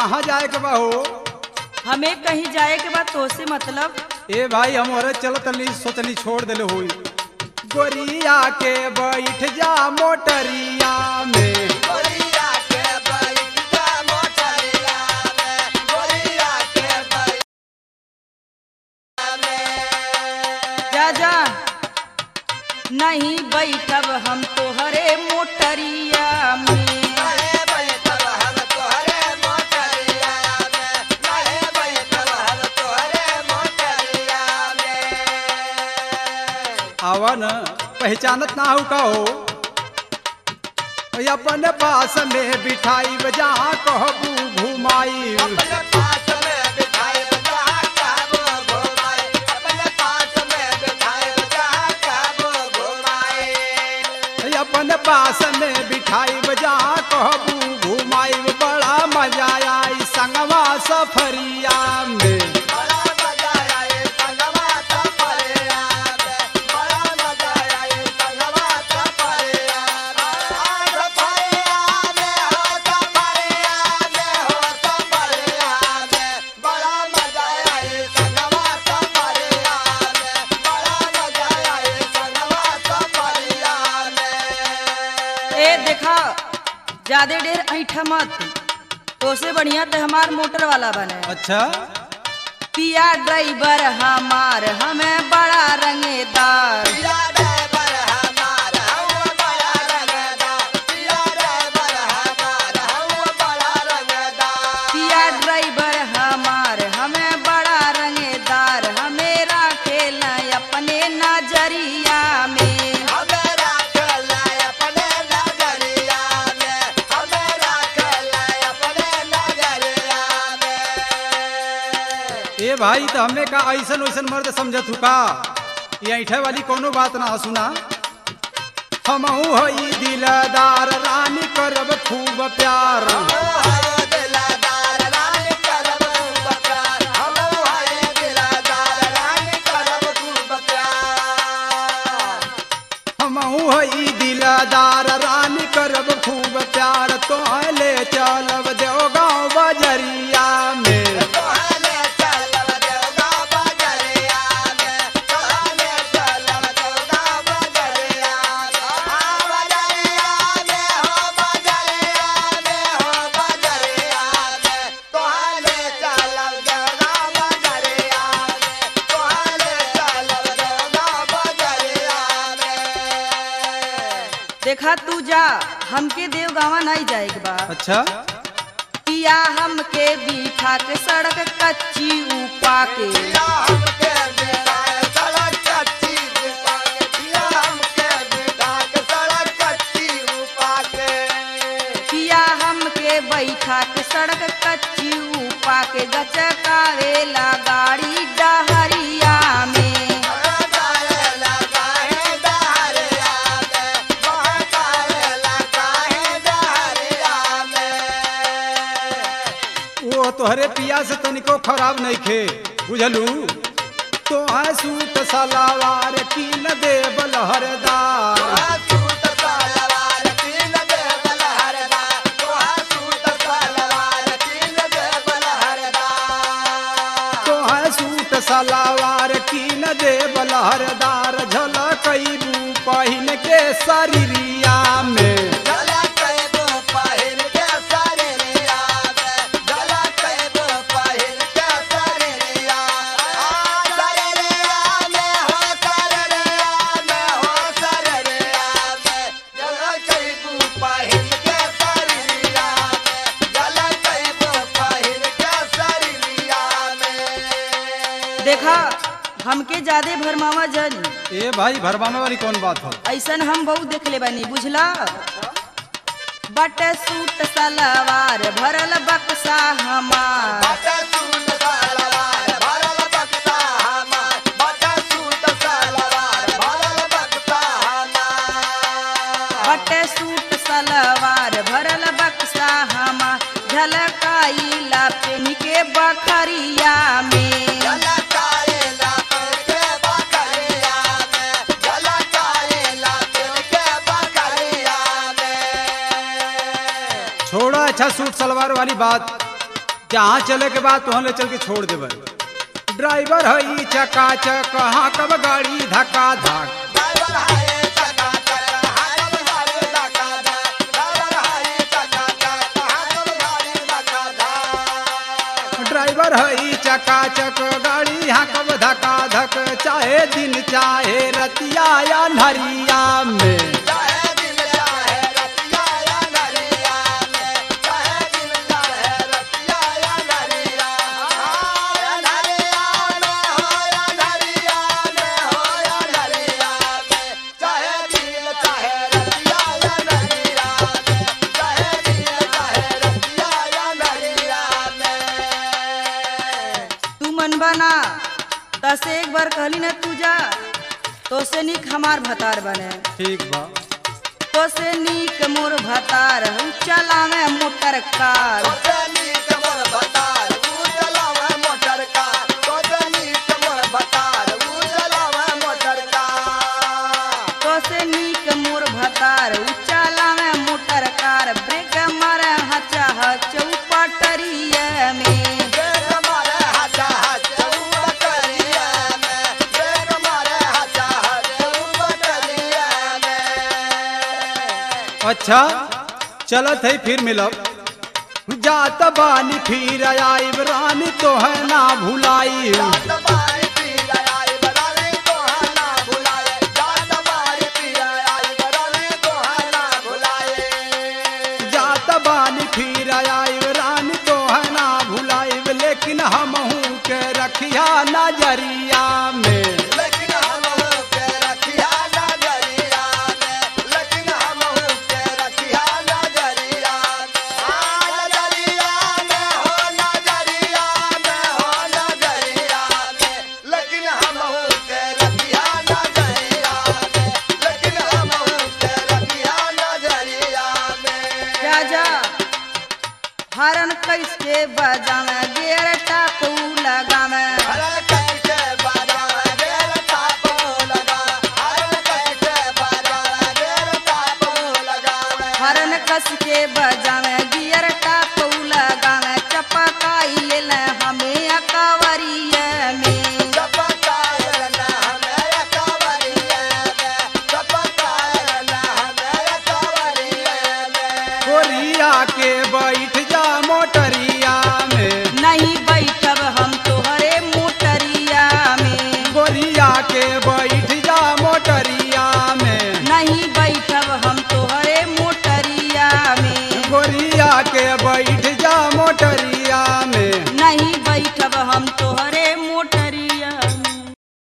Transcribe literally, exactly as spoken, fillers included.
कहाँ जाए के बा हो? हमें कहीं जाए के बाद तो से मतलब ए भाई हम और चलत ली सोचनी छोड़ देले होई। गोरिया के बैठ जा मोटरिया में, गोरिया के बैठ जा मोटरिया में, गोरिया के बैठ में। जा जा नहीं बैठब हम तोहरे मोटरिया में। नहीं बैठब हम तोहरे मोटरिया में, नहीं बैठब हम तोहरे मोटरिया में। आवा न पहचानत ना हो का हो? अपन पास में बिठाई जहाँ कहबू घुमाई। अपने पास में बिठाए जहाँ कहबो घुमाए, अपने पास में बिठाए जहाँ कहबो घुमाए। अपन पास में बिठाई जहाँ कहबू घुमाई। बड़ा मजा आई संगवा सफरिया में, बड़ा मजा आए संगवा सफरिया में, बड़ा मजा आए संगवा सफरिया में। सफरिया में हो, सफरिया में हो, सफरिया में बड़ा मजा आए संगवा सफरिया में, बड़ा मजा आए संगवा सफरिया में। ए देखा ज्यादा देर ऐठा मत, तो से बढ़िया तो हमार मोटर वाला बने। अच्छा पिया ड्राइवर हमार हमें बड़ा रंगेदार। पिया ड्राइवर हमार हम बड़ा रंगदार, पिया ड्राइवर हमार हम बड़ा रंगदार। पिया ड्राइवर हमार हमें बड़ा रंगेदार। हमें राखेला अपने नजरिया में। हमें राखेला अपने नजरिया में, हमें राखेला अपने नजरिया में। ए भाई तो हमें का ऐसन वैसन मर्द समझत हु का? ये ऐठे वाली कोनो बात ना सुना। हमहू हई दिलदार रानी करब खूब प्यार। हाय दिलदार रानी करब खूब प्यार, हम हाय दिलदार रानी करब खूब प्यार। हमहू हई दिलदार रानी करब खूब प्यार। तोहले चलब देवगांव बजरिया में, तोहले चलब देवगांव बजरिया में, तोहले चलब देवगांव बजरिया में। आ बजरिया में हो, बजरिया में हो, बजरिया में तोहले चलब देवगांव बजरिया में, तोहले चलब देवगांव बजरिया में। देखा तू जा, हमके देवगावा नहीं जाएगा बा। अच्छा पिया हमके बीठा के सड़क कच्ची ऊपा के। पिया हमके बिठाए सड़क कच्ची ऊपा के, पिया हमके बिठाए सड़क कच्ची ऊपा के। पिया हमके बैठा के सड़क कच्ची ऊपा के। गचकावेला गाड़ी डहरिया में। बहकाए लगाए डहरिया में, बहकाए लगाए डहरिया में। वो तोहरे पिया से तनिको खराब नहीं खे बुझलू। तोहे सूट सलावार कीन दे बलहरदार। तोहा सूट सलवार कीन देब लहरदार, तोहा सूट सलवार कीन देब लहरदार। तोहे सूट सलावार कीन दे बलहरदार। झलकैबू पहिन के शरीरिया में, झलकैबू पहिन के शरीरिया में, झलकैबू पहिन के शरीरिया। आ शरीरिया में हो, शरीरिया में हो, शरीरिया में झलकैबू पहिन के शरीरिया में, झलकैबू पहिन के शरीरिया में। देखा हमके ज्यादा भरमावा जन, ए भाई भरमावे वाली कौन बात है? ऐसन हम बहुत देख ले बनी बुझला। बट सूट सलवार भरल बक्सा हमार। बटा सूट सलवार भरल बक्सा हमार, बटा सूट सलवार भरल बक्सा हमार। बट सूट सलवार भरल बक्सा हमार। झलकाइला पेन के बखरिया में। झलकाए ला पेड़ के बकरिया में, झलकाए ला पेड़ के बकरिया में। छोड़ा अच्छा सूट सलवार वाली बात। जहाँ चले के बाद तुहं ले चल के छोड़ देबे। ड्राइवर हई चकाचक हाँ कब गाड़ी धक्का धक। ड्राइवर हाय चकाचक हाकब गाड़ी धक्का धक। ड्राइवर हाय चकाचक हाकब गाड़ी धक्का धक। ड्राइवर हई चकाचक गाड़ी हाँ कब धक्का धक। चाहे दिन चाहे रतिया या नरिया में। चाहे दिन चाहे रतिया या नरिया में। चाहे दिन चाहे रतिया या नरिया। या नरिया में हो या नरिया में हो या नरिया में। चाहे दिन चाहे रतिया या नरिया में। चाहे दिन चाहे रतिया या नरिया में। तू मन बना दस एक बार कहली न तू जा तो से नीक हमार भतार बने। ठीक बा। तो से नीक मोर भतार चलावे मोटर कार। कोजनी कमर भतार ऊ चलावे मोटर कार। कोजनी कमर भतार ऊ चलावे मोटर कार। तो से नीक मोर भतार चलावे मोटर कार। ब्रेक मारे हचा हच पटरिया में। ब्रेक मारे हचा हच ऊ पटरिया में। ब्रेक मारे हचा हच ऊ पटरिया में। अच्छा चलत है फिर मिलब। जात बानी फिर आइब रानी तो है ना भुलाई। जात बारी पिया आई बरानी तो है ना भुलाए। जात बारी पिया आई बरानी तो है ना भुलाए। जात बानी फिर आइब रानी तो है ना भुलाइब। लेकिन हमहू के रखिया नजरिया में। लेकिन हमहू के रखिया नजरिया में। लेकिन हमहू के रखिया नजरिया में। आ नजरिया में हो नजरिया में हो नजरिया में। लेकिन हमहू के रखिया नजरिया में। लेकिन हमहू के रखिया नजरिया में। राजा हरन कैसे बजावे गेर टाकू लगावे। हर कैसे बाजावे गेर टापो लगा। हर कैसे बाजावे गेर टापो लगावे। हरन कस के बजावे गियर टाकू लगावे। चपकाई ले हमें अकवरिया में। चपकाए ना हमें कवरिया में। चपकाए ना हमें कवरिया में। गोरिया के बैठ जा मोटरिया में। नहीं बैठब हम तोहरे मोटरिया में। गोरिया के बैठ जा मोटरिया में। नहीं बैठब हम तोहरे मोटरिया में। गोरिया के बैठ जा मोटरिया में। नहीं बैठब हम तोहरे मोट